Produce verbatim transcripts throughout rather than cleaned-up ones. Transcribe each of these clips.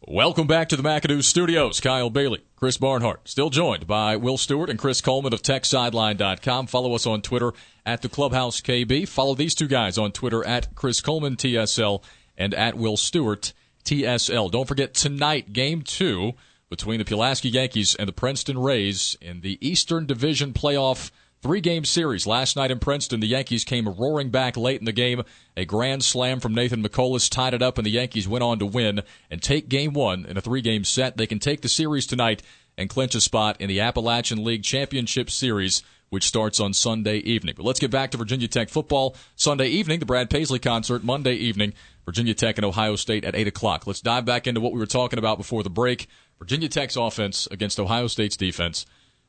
Welcome back to the McAdoo Studios. Kyle Bailey, Chris Barnhart, still joined by Will Stewart and Chris Coleman of Tech Sideline dot com. Follow us on Twitter at the Clubhouse K B. Follow these two guys on Twitter at Chris Coleman T S L and at Will Stewart T S L. Don't forget tonight, game two between the Pulaski Yankees and the Princeton Rays in the Eastern Division Playoff three-game series. Last night in Princeton, the Yankees came roaring back late in the game. A grand slam from Nathan McColas tied it up, and the Yankees went on to win and take game one in a three-game set. They can take the series tonight and clinch a spot in the Appalachian League Championship Series, which starts on Sunday evening. But let's get back to Virginia Tech football. Sunday evening, the Brad Paisley concert. Monday evening, Virginia Tech and Ohio State at eight o'clock. Let's dive back into what we were talking about before the break. Virginia Tech's offense against Ohio State's defense.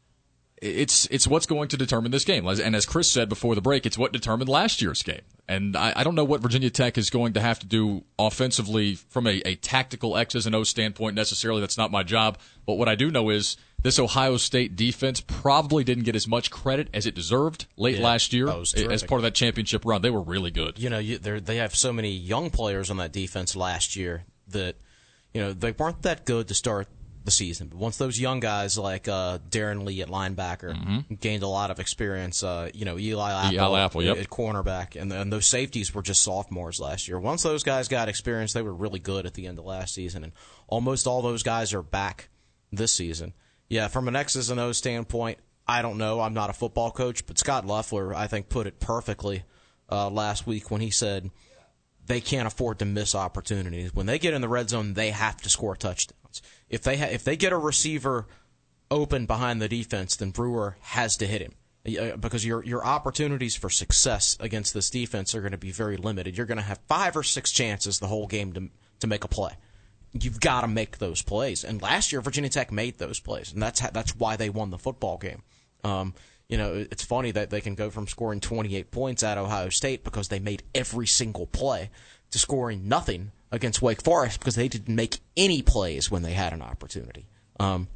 It's it's what's going to determine this game. And as Chris said before the break, it's what determined last year's game. And I, I don't know what Virginia Tech is going to have to do offensively from a, a tactical X's and O's standpoint necessarily. That's not my job. But what I do know is this Ohio State defense probably didn't get as much credit as it deserved late yeah, last year that as part of that championship run. They were really good. You know, you, they have so many young players on that defense last year that, you know, they weren't that good to start the season. But once those young guys like uh, Darren Lee at linebacker mm-hmm. gained a lot of experience, uh, you know, Eli Apple, Eli Apple yep. at cornerback, and, and those safeties were just sophomores last year. Once those guys got experience, they were really good at the end of last season, and almost all those guys are back this season. Yeah, from an X's and O's standpoint, I don't know. I'm not a football coach, but Scott Loeffler, I think, put it perfectly uh, last week when he said they can't afford to miss opportunities. When they get in the red zone, they have to score touchdowns. If they ha- if they get a receiver open behind the defense, then Brewer has to hit him, because your your opportunities for success against this defense are going to be very limited. You're going to have five or six chances the whole game to to make a play. You've got to make those plays. And last year, Virginia Tech made those plays, and that's how, that's why they won the football game. Um, you know, it's funny that they can go from scoring twenty-eight points at Ohio State because they made every single play to scoring nothing against Wake Forest because they didn't make any plays when they had an opportunity. Um,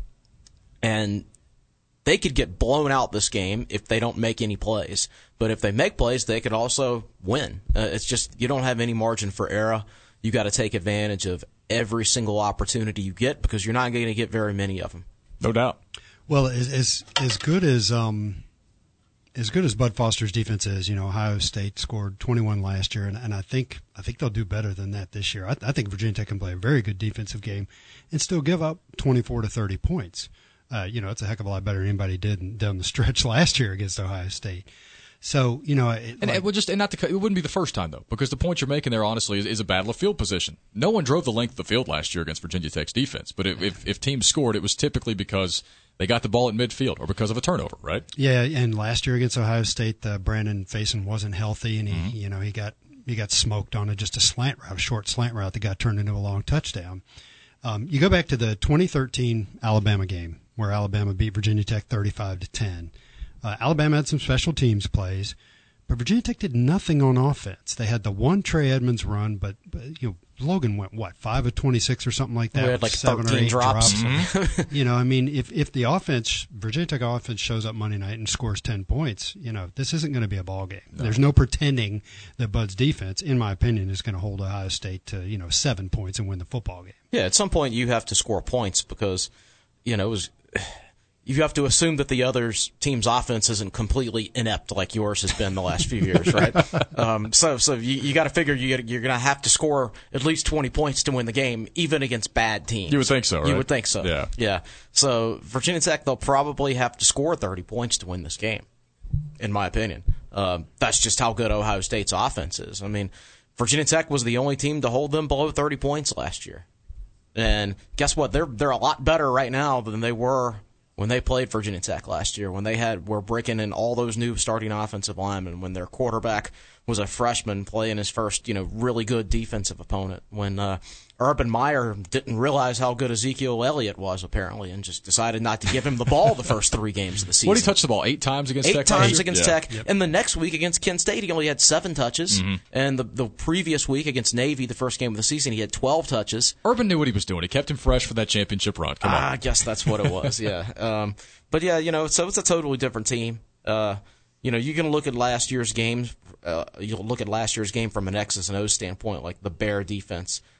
and they could get blown out this game if they don't make any plays. But if they make plays, they could also win. Uh, it's just you don't have any margin for error. You got to take advantage of every single opportunity you get because you're not going to get very many of them. No doubt. Well, as as, as good as um, as good as Bud Foster's defense is, you know, Ohio State scored twenty-one last year, and, and I think I think they'll do better than that this year. I, I think Virginia Tech can play a very good defensive game and still give up twenty-four to thirty points. Uh, you know, it's a heck of a lot better than anybody did down the stretch last year against Ohio State. So, you know, it, and like, it would just and not to, it wouldn't be the first time though, because the point you're making there, honestly, is, is a battle of field position. No one drove the length of the field last year against Virginia Tech's defense, but if, if, if teams scored, it was typically because they got the ball at midfield or because of a turnover, right? Yeah, and last year against Ohio State, uh, Brandon Faison wasn't healthy, and he, mm-hmm. you know, he got he got smoked on a, just a slant route, a short slant route that got turned into a long touchdown. Um, you go back to the twenty thirteen Alabama game where Alabama beat Virginia Tech thirty-five to ten. Uh, Alabama had some special teams plays, but Virginia Tech did nothing on offense. They had the one Trey Edmonds run, but, but you know, Logan went, what, five of twenty-six or something like that? We had like seven thirteen or eight drops. drops. Mm-hmm. You know, I mean, if, if the offense, Virginia Tech offense shows up Monday night and scores ten points, you know, this isn't going to be a ball game. No. There's no pretending that Bud's defense, in my opinion, is going to hold Ohio State to, you know, seven points and win the football game. Yeah, at some point you have to score points because, you know, it was... You have to assume that the other team's offense isn't completely inept like yours has been the last few years, right? Um, so, so you, you got to figure you, you're going to have to score at least twenty points to win the game, even against bad teams. You would think so, right? You would think so. Yeah. Yeah. So Virginia Tech, they'll probably have to score thirty points to win this game, in my opinion. Um, that's just how good Ohio State's offense is. I mean, Virginia Tech was the only team to hold them below thirty points last year, and guess what? They're they're a lot better right now than they were when they played Virginia Tech last year, when they had were breaking in all those new starting offensive linemen, when their quarterback was a freshman playing his first, you know, really good defensive opponent, when uh, Urban Meyer didn't realize how good Ezekiel Elliott was, apparently, and just decided not to give him the ball the first three games of the season. What did he touch the ball? Eight times against Eight Tech? Eight times last against yeah. Tech. Yep. And the next week against Kent State, he only had seven touches. Mm-hmm. And the, the previous week against Navy, the first game of the season, he had twelve touches. Urban knew what he was doing. He kept him fresh for that championship run. Come on. I guess that's what it was, yeah. Um, but, yeah, you know, so it's a totally different team. Uh, you know, you can look at last year's games. Uh, you'll look at last year's game from an X's and O's standpoint, like the Bear defense.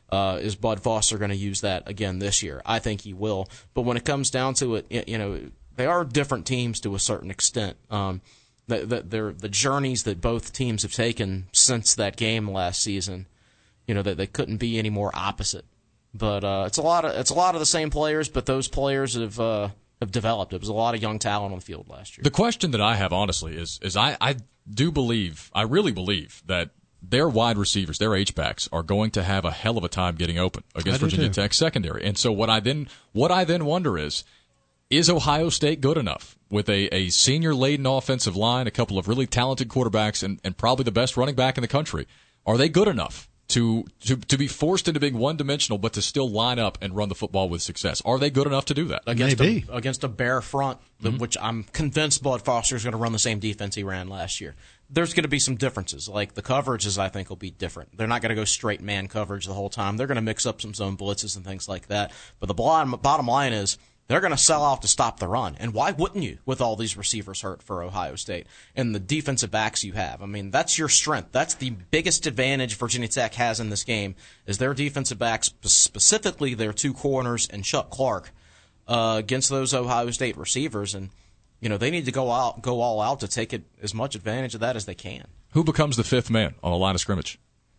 Uh, is Bud Foster going to use that again this year? I think he will. But when it comes down to it, you know, they are different teams to a certain extent. Um, the, the, they're, the journeys that both teams have taken since that game last season, you know, that they couldn't be any more opposite. But uh, it's a lot of it's a lot of the same players, but those players have uh, have developed. It was a lot of young talent on the field last year. The question that I have, honestly, is is I, I do believe, I really believe that their wide receivers, their H-backs, are going to have a hell of a time getting open against Virginia Tech secondary. And so what I then what I then wonder is, is Ohio State good enough with a, a senior-laden offensive line, a couple of really talented quarterbacks, and, and probably the best running back in the country? Are they good enough to, to to be forced into being one-dimensional but to still line up and run the football with success? Are they good enough to do that? Against Maybe. A, against a bare front, the, Mm-hmm. which I'm convinced Bud Foster is going to run the same defense he ran last year. There's going to be some differences. Like the coverages, I think, will be different. They're not going to go straight man coverage the whole time. They're going to mix up some zone blitzes and things like that. But the bottom, bottom line is they're going to sell out to stop the run. And why wouldn't you with all these receivers hurt for Ohio State and the defensive backs you have? I mean, that's your strength. That's the biggest advantage Virginia Tech has in this game is their defensive backs, specifically their two corners and Chuck Clark, uh, against those Ohio State receivers. And you know, they need to go out, go all out to take it as much advantage of that as they can. Who becomes the fifth man on the line of scrimmage?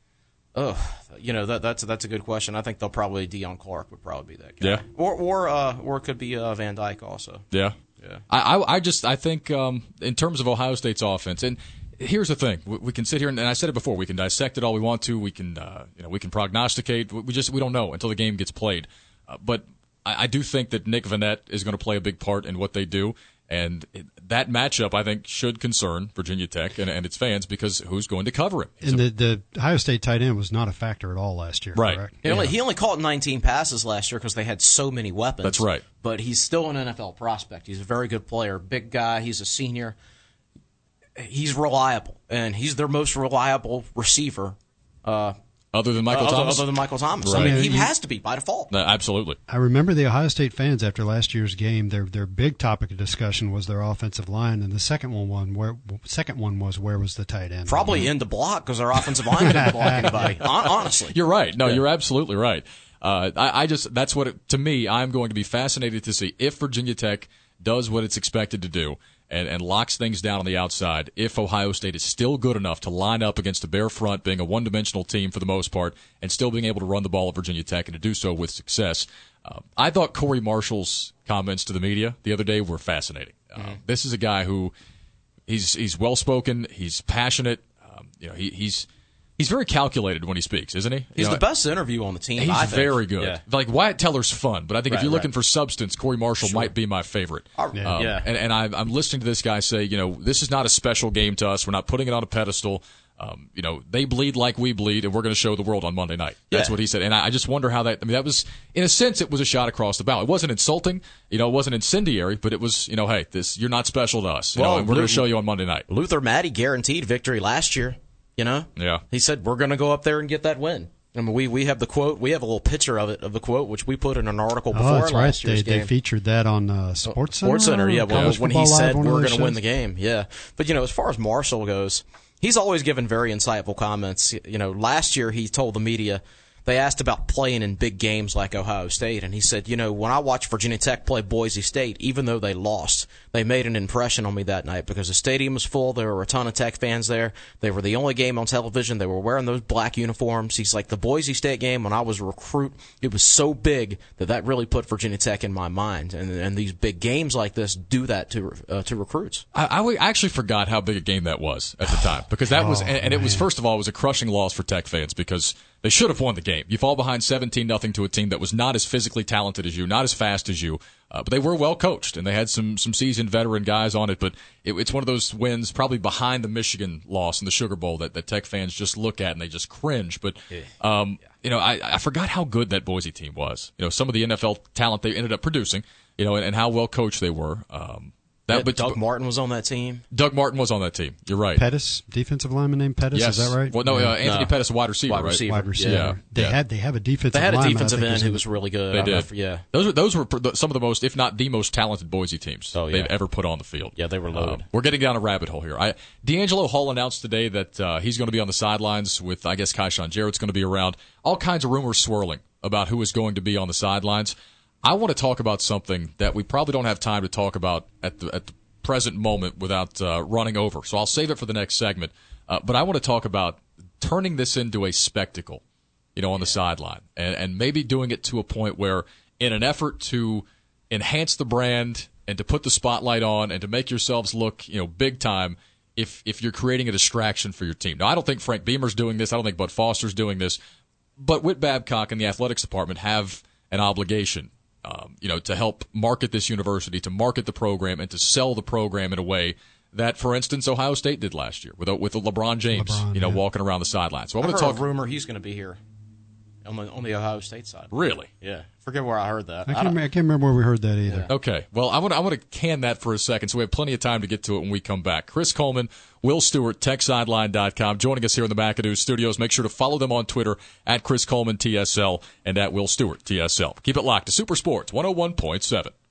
Oh, you know that that's that's a good question. I think they'll probably Deion Clark would probably be that guy. Yeah. Or or uh, or it could be uh, Van Dyke also. Yeah. Yeah. I I, I just I think um, in terms of Ohio State's offense, and here's the thing: we, we can sit here and, and I said it before. We can dissect it all we want to. We can uh, you know we can prognosticate. We just we don't know until the game gets played. Uh, but I, I do think that Nick Vannett is going to play a big part in what they do. And that matchup, I think, should concern Virginia Tech and, and its fans because who's going to cover him? And the, the Ohio State tight end was not a factor at all last year, right? Correct? He only, he only caught nineteen passes last year because they had so many weapons. That's right. But he's still an N F L prospect. He's a very good player, big guy. He's a senior. He's reliable, and he's their most reliable receiver. Uh, Other than Michael uh, Thomas? Other than Michael Thomas. Right. I mean, he You- has to be by default. No, absolutely. I remember the Ohio State fans after last year's game. Their their big topic of discussion was their offensive line, and the second one, one where second one was where was the tight end? Probably in to block because our offensive line didn't block anybody. Hon- Honestly, You're right. No, Yeah. you're absolutely right. Uh, I, I just that's what it, to me. I'm going to be fascinated to see if Virginia Tech does what it's expected to do and, and locks things down on the outside. If Ohio State is still good enough to line up against a bare front, being a one-dimensional team for the most part, and still being able to run the ball at Virginia Tech and to do so with success. Uh, I thought Corey Marshall's comments to the media the other day were fascinating. Uh, Mm-hmm. This is a guy who he's he's well spoken, he's passionate. Um, you know, he, he's. He's very calculated when he speaks, isn't he? he's You know, the best interview on the team. He's I think. very good. Yeah. Like Wyatt Teller's fun, but I think if Right, you're looking right. for substance, Corey Marshall might be my favorite. Uh, Yeah. yeah. And, and I, I'm listening to this guy say, you know, this is not a special game to us. We're not putting it on a pedestal. Um, you know, they bleed like we bleed, and we're going to show the world on Monday night. That's Yeah. what he said. And I, I just wonder how that. I mean, that was in a sense, it was a shot across the bow. It wasn't insulting. You know, it wasn't incendiary, but it was, you know, hey, this you're not special to us. You Well, know, and we're going Lu- to show you on Monday night. Luther Maddie guaranteed victory last year. You know, Yeah. he said we're going to go up there and get that win. I mean, we we have the quote. We have a little picture of it of the quote, which we put in an article before Oh, that's right. last They, years they game. featured that on uh, Sports Center. Sports Center, yeah. When, College when Football he Live, said one of we're those going to win shows. the game, yeah. But you know, as far as Marshall goes, he's always given very insightful comments. You know, last year he told the media. They asked about playing in big games like Ohio State, and he said, you know, when I watched Virginia Tech play Boise State, even though they lost, they made an impression on me that night because the stadium was full. There were a ton of Tech fans there. They were the only game on television. They were wearing those black uniforms. He's like, the Boise State game, when I was a recruit, it was so big that that really put Virginia Tech in my mind. And and these big games like this do that to uh, to recruits. I, I w- actually forgot how big a game that was at the time because that was, Oh, and, and it was man. first of all, it was a crushing loss for Tech fans because they should have won the game. You fall behind seventeen nothing to a team that was not as physically talented as you, not as fast as you, uh, but they were well coached and they had some some seasoned veteran guys on it. But it, it's one of those wins, probably behind the Michigan loss in the Sugar Bowl, that, that Tech fans just look at and they just cringe. But um, you know, I, I forgot how good that Boise team was. You know, some of the N F L talent they ended up producing. You know, and, and how well coached they were. Um, That, Yeah, but Doug Martin was on that team. Doug Martin was on that team. You're right. Pettis, defensive lineman named Pettis. Yes. Is that right? Well, no, yeah. uh, Anthony No. Pettis, wide receiver, Wide right? receiver. Wide receiver. Yeah. They Yeah. had they have a defensive. They had a lineman, I defensive think end his who name- was really good. They I don't know did. if- yeah. Those were those were pr- some of the most, if not the most talented Boise teams Oh, yeah. they've ever put on the field. Yeah, they were loaded. Um, we're getting down a rabbit hole here. I, D'Angelo Hall announced today that uh, he's going to be on the sidelines with, I guess, Kyshawn Jarrett's going to be around. All kinds of rumors swirling about who is going to be on the sidelines. I want to talk about something that we probably don't have time to talk about at the at the present moment without uh, running over. So I'll save it for the next segment. Uh, but I want to talk about turning this into a spectacle, you know, on the sideline, and, and maybe doing it to a point where, in an effort to enhance the brand and to put the spotlight on and to make yourselves look, you know, big time, if if you're creating a distraction for your team. Now, I don't think Frank Beamer's doing this. I don't think Bud Foster's doing this. But Whit Babcock and the athletics department have an obligation, um, you know, to help market this university, to market the program, and to sell the program in a way that, for instance, Ohio State did last year with with LeBron James, LeBron, you know, yeah. walking around the sidelines. So I I want heard to talk. a rumor he's going to be here on the, on the Ohio State side. Really? Yeah. Forget where I heard that. I I can't, don't- I can't remember where we heard that either. Okay. Well, I want to I want to can that for a second, so we have plenty of time to get to it when we come back. Chris Coleman, Will Stewart, tech sideline dot com, joining us here in the McAdoo studios. Make sure to follow them on Twitter at Chris Coleman T S L and at Will Stewart T S L. Keep it locked to Super Sports one oh one point seven.